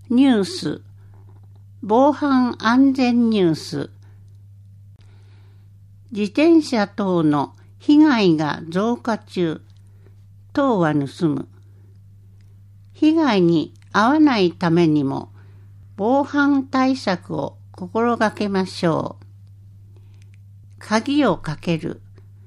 ニュース、防犯安全ニュース。自転車等の被害が増加中。等は盗む。被害に遭わないためにも防犯対策を心がけましょう。鍵をかける。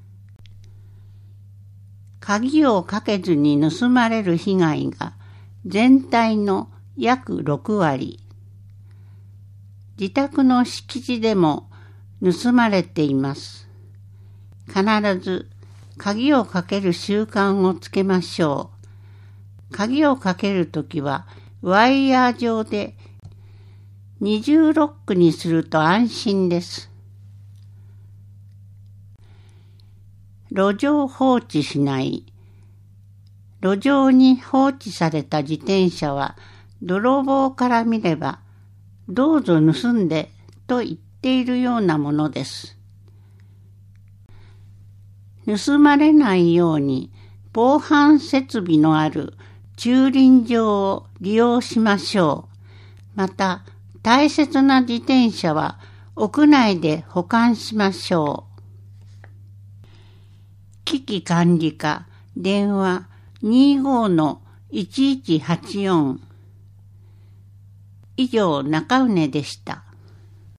鍵をかけずに盗まれる被害が全体の約6割。自宅の敷地でも盗まれています。必ず鍵をかける習慣をつけましょう。鍵をかけるときはワイヤー状で二重ロックにすると安心です。路上放置しない。路上に放置された自転車は泥棒から見ればどうぞ盗んでと言っているようなものです。盗まれないように防犯設備のある駐輪場を利用しましょう。また大切な自転車は屋内で保管しましょう。危機管理課電話 25-1184 以上中畝でした。